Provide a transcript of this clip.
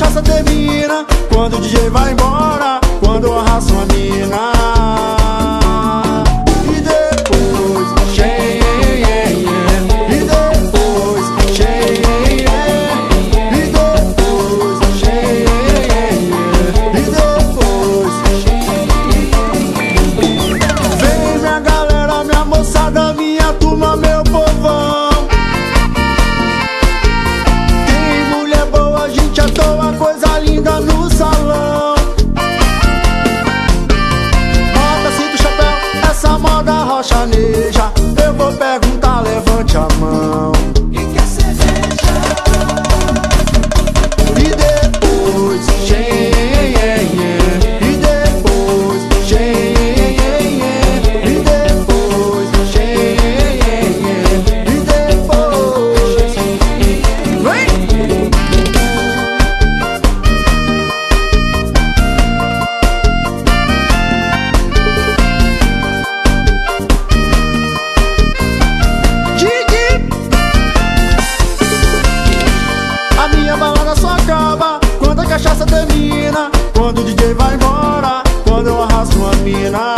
cachaça termina, quando o DJ vai embora, quando eu arrasto uma mina. E depois, e depois, e depois, e depois. Vem minha galera, minha moçada, minha turma, meu povão. Tem mulher boa, gente à toa, coisa linda no salão. Bota, cinto, chapéu, essa moda rochaneja. Eu vou perguntar, levante a mão. Quem quer cerveja? E depois, e depois, e depois, e depois. Vem! Didi! A minha balada só acaba quando a cachaça termina, quando o DJ vai embora, quando eu arrasto uma mina.